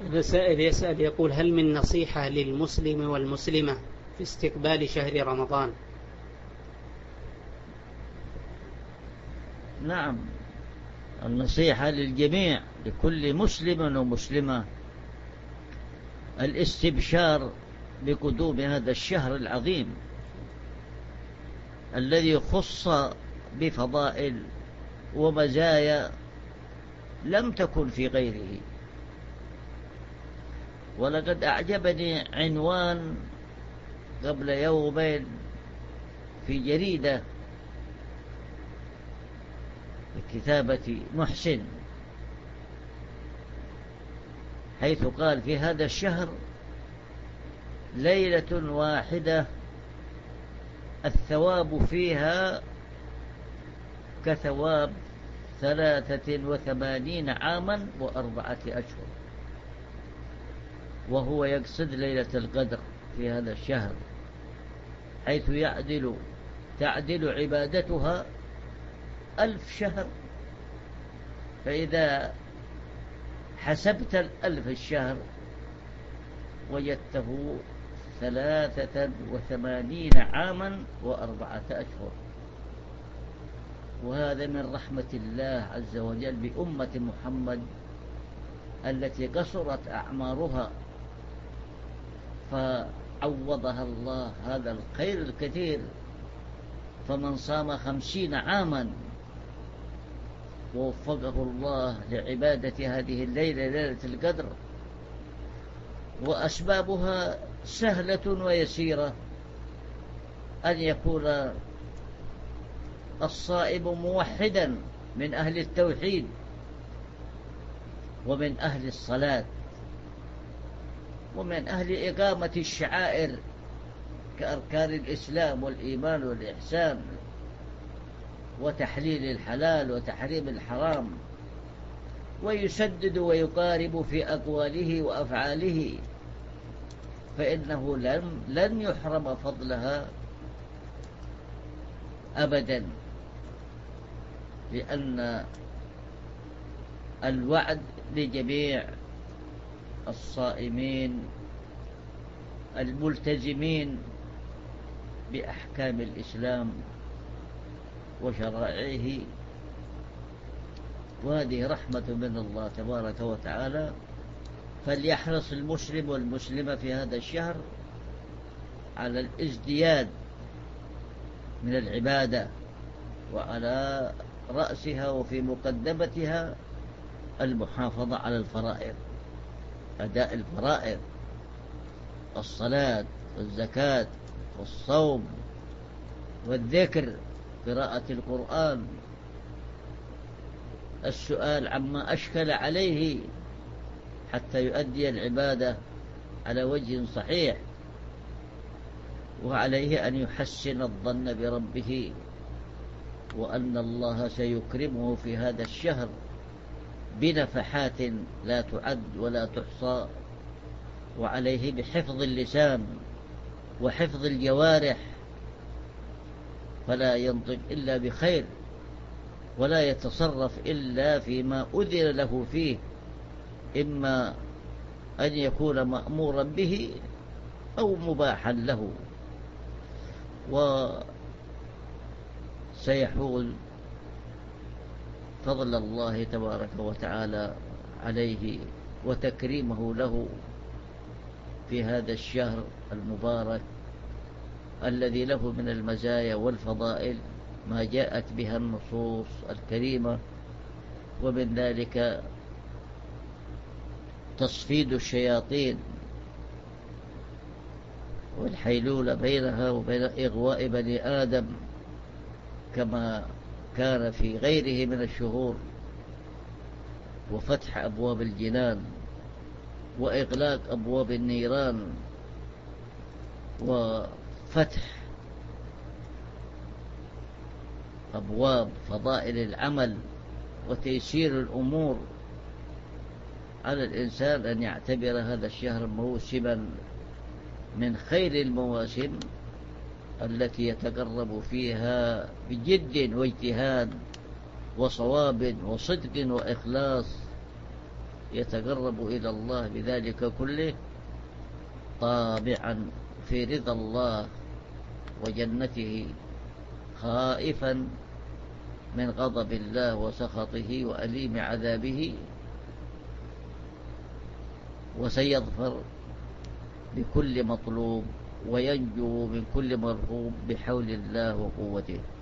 السائل يسأل يقول: هل من نصيحة للمسلم والمسلمة في استقبال شهر رمضان؟ نعم، النصيحة للجميع، لكل مسلم ومسلمة، الاستبشار بقدوم هذا الشهر العظيم الذي خص بفضائل ومزايا لم تكن في غيره. ولقد أعجبني عنوان قبل يومين في جريدة بكتابة محسن، حيث قال: في هذا الشهر ليلة واحدة الثواب فيها كثواب 83 عاما و4 أشهر. وهو يقصد ليلة القدر في هذا الشهر، حيث تعدل عبادتها 1000 شهر. فإذا حسبت 1000 الشهر وجدته 83 عاما و4 أشهر. وهذا من رحمة الله عز وجل بأمة محمد التي قصرت أعمارها، فعوضها الله هذا الخير الكثير. فمن صام 50 عاما ووفقه الله لعبادة هذه الليلة، ليلة القدر، وأسبابها سهلة ويسيرة: أن يكون الصائم موحدا من أهل التوحيد ومن أهل الصلاة ومن أهل إقامة الشعائر كأركان الإسلام والإيمان والإحسان وتحليل الحلال وتحريم الحرام، ويسدد ويقارب في أقواله وأفعاله، فإنه لن يحرم فضلها أبدا، لأن الوعد لجميع الصائمين الملتزمين بأحكام الإسلام وشرائعه. وهذه رحمة من الله تبارك وتعالى. فليحرص المسلم والمسلمة في هذا الشهر على الازدياد من العبادة، وعلى رأسها وفي مقدمتها المحافظة على الفرائض، أداء الفرائض: الصلاة والزكاة والصوم والذكر، قراءة القرآن، السؤال عما أشكل عليه حتى يؤدي العبادة على وجه صحيح. وعليه أن يحسن الظن بربه، وأن الله سيكرمه في هذا الشهر بنفحات لا تعد ولا تحصى. وعليه بحفظ اللسان وحفظ الجوارح، فلا ينطق إلا بخير، ولا يتصرف إلا فيما أذن له فيه، إما أن يكون مأمورا به أو مباحا له. وسيحول فضل الله تبارك وتعالى عليه وتكريمه له في هذا الشهر المبارك الذي له من المزايا والفضائل ما جاءت بها النصوص الكريمة. ومن ذلك تصفيد الشياطين والحيلولة بينها وبين إغواء بني آدم، كما كان في غيره من الشهور، وفتح أبواب الجنان وإغلاق أبواب النيران، وفتح أبواب فضائل العمل وتيسير الأمور. على الإنسان أن يعتبر هذا الشهر موسما من خير المواسم التي يتقرب فيها بجد واجتهاد وصواب وصدق وإخلاص يتقرب إلى الله بذلك كله طابعا في رضا الله وجنته، خائفا من غضب الله وسخطه وأليم عذابه، وسيظفر بكل مطلوب وينجو من كل مرغوب بحول الله وقوته.